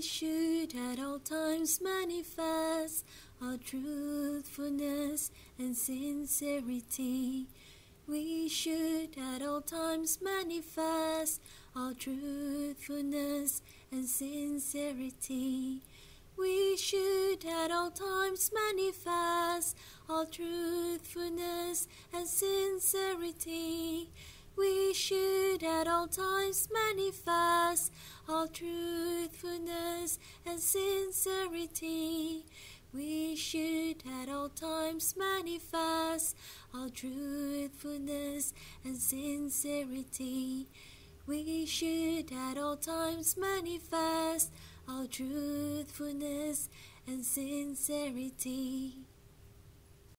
should at all times manifest our truthfulness and sincerity. We should at all times manifest our truthfulness and sincerity. We should at all times manifest our truthfulness and sincerity. We should at all times manifest our truthfulness and sincerity. We should at all times manifest our truthfulness and sincerity. We should at all times manifest our truthfulness and sincerity.